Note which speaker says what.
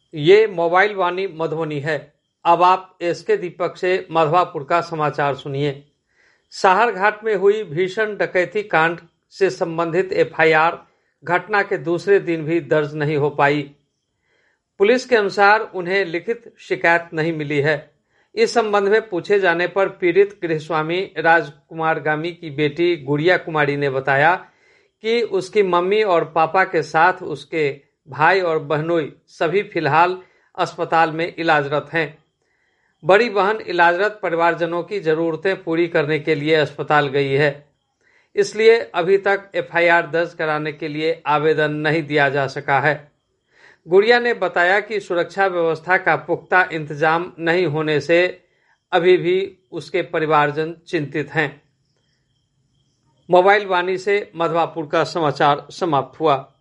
Speaker 1: ये मोबाइल वाणी मधुबनी है। अब आप एसके दीपक से मधवापुर का समाचार सुनिए। साहरघाट में हुई भीषण डकैती कांड से संबंधित एफआईआर घटना के दूसरे दिन भी दर्ज नहीं हो पाई। पुलिस के अनुसार उन्हें लिखित शिकायत नहीं मिली है। इस संबंध में पूछे जाने पर पीड़ित गृहस्वामी राजकुमार गामी की बेटी गुड़िया कुमारी ने बताया कि उसकी मम्मी और पापा के साथ उसके भाई और बहनोई सभी फिलहाल अस्पताल में इलाजरत हैं। बड़ी बहन इलाजरत परिवारजनों की जरूरतें पूरी करने के लिए अस्पताल गई है, इसलिए अभी तक एफआईआर दर्ज कराने के लिए आवेदन नहीं दिया जा सका है। गुड़िया ने बताया कि सुरक्षा व्यवस्था का पुख्ता इंतजाम नहीं होने से अभी भी उसके परिवारजन चिंतित हैं। मोबाइल वाणी से मधवापुर का समाचार समाप्त हुआ।